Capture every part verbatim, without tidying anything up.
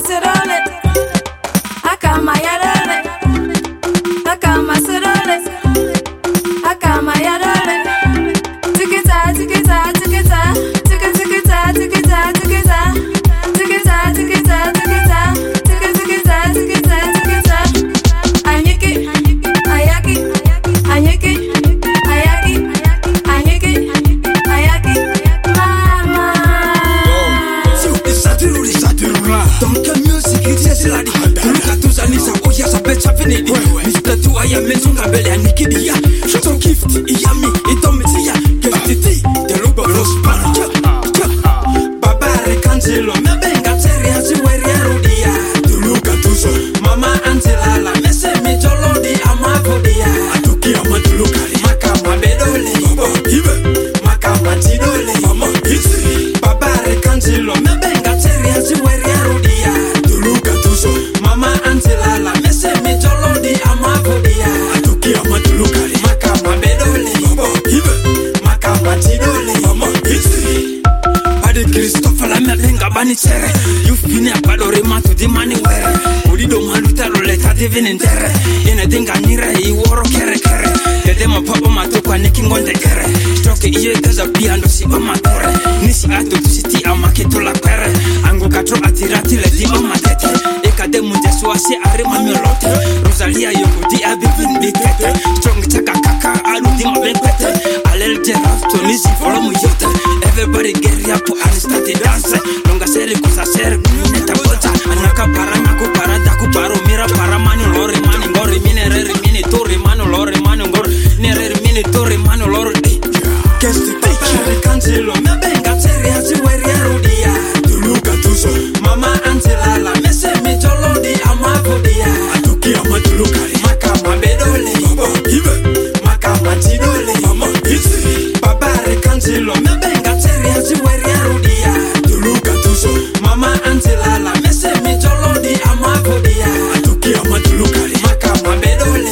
serole, akama yarole, akama serole, akama yarole. Tikita, tikita, tikita, tikita, tikita, tikita, tikita, tikita, tikita, tikita, tikita, tikita, tikita. Anyiki, ayaki, anyiki, ayaki, anyiki, ayaki. Mama. Dans quelle musique il dit c'est la dit. Look at tous anis à Oya ça peut s'affinir. Mister tu as ya maison kabel ya nikidia. Je t'en kiffe yami et ton métier. Qu'est-ce que tu de l'oba rose Baba Recangelo me benga seria si weria rodia. Tu look at tous Mama Angela la me se mi jolodi amafodia. Atoki amatulukari makama bedole. Ibe makama tidole. Mama isi Baba Recangelo me benga seria si weria rodia. Tu look at tous Mama Angela la me se mi jolodi amafodia. Atoki amatulukari makama bedole. Ibe makama tidole. Mama isi Adi Christopher la me benga bani chere. You fini apadore matu di mani were. Udi do maluta lo leta divin intere. Ine dinga nira i woro kere kere. Dede ma papa matu kwa neki ngonde kere. Stroke iye gaza piando si bama tore. Nisi ato tu siti amake to la pere. Ango katro atirati le di bama tete. Eka de munje suasi are ma miolote. Rosalia yoko di abi vindi tete. Strong chaka kaka alu di ma bepete. Alel giraffe to nisi follow mu yote. Everybody get up and start to dance. Longa sere kusa sere neta bolta. Anaka para naku para daku paro mira para mani lore mani ngore mine rere mine tore mano lore mano ngore ne rere mine tore mano lore. Qu'est-ce que tu fais? Cancelo me benga seria si weria rodia. Tu look at tous Mama Angela la me se mi jolodi amafodia. Atoki amatulukari makama bedole. Ibe makama tidole. Mama isi Baba Cancelo me benga seria si weria rodia. Tu look at tous Mama Angela la me se mi jolodi amafodia. Atoki amatulukari makama bedole.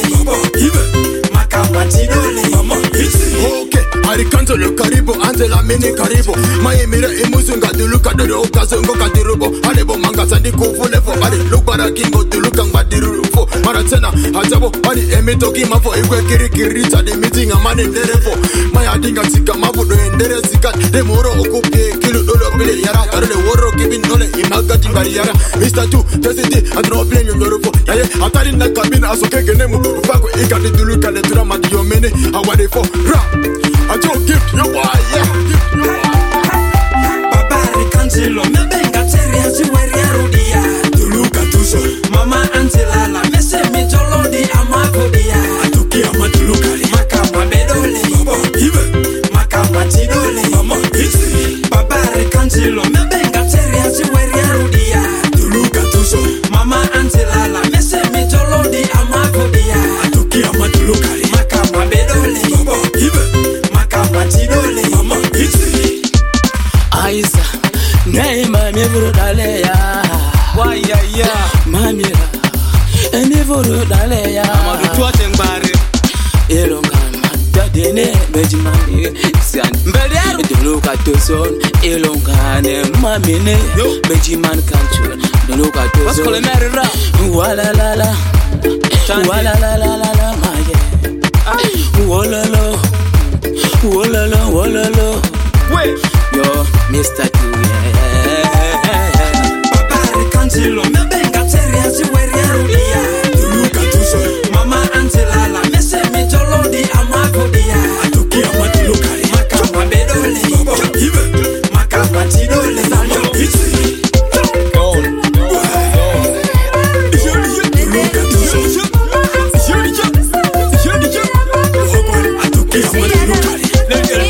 Ibe makama tidole. Mama isi Okay, Arikanto le karibo, Angela mini karibo. Mayemira emusunga duluka dodo okazongo kadirubo. Alebo manga sandiko fulefo. Ari lukbara kingo duluka ngbadirubo. Maratena hajabo, ari emitoki mafo. Ewe kiri kiri chadi meeting amane nderefo. Maya dinga sika mafu do endere sika. Demoro okupye kilu dolo bile yara. Karole woro kibin nole imaga tingari yara. Mister two, tesiti, adro blame yondorofo. Yaye, atari na kabina asoke genemu. Ufako ikadi duluka le drama diyo mene. Awade fo, ra. I don't give you why, yeah, give you why. Baba Recangelo me benga seria si weria rodia. Tu look at tous Mama Angela la me se mi jolodi amafodia. Atoki amatulukari makama bedole. Ibe makama tidole. Mama isi Baba Recangelo me benga seria si weria rodia. Tu look at tous Mama Angela la me se mi jolodi amafodia. Atoki amatulukari makama bedole. Ibe makama tidole. Mama isi Aisa, nei mami vuru dale ya. Waya ya Mamira, eni vuru dale ya. Amadu tuate ngbare. Elonga madadene bejimani sian. Mbeliaru Duluka toson, elonga ne mamine bejiman kanchu. Duluka toson. Waskole merira. Wala la la, wala la la la la maye. Wala la, wala la wala la. Wait. Yo, Mister Two, yeah. Baba Recangelo me benga seria si weria rodia. Tu look at tous Mama Angela la me se mi jolodi amafodia. Atoki amatulukari makama bedole. Ibe makama tidole. Mama isi Gone, gone. Tu look at tous Atoki amatulukari.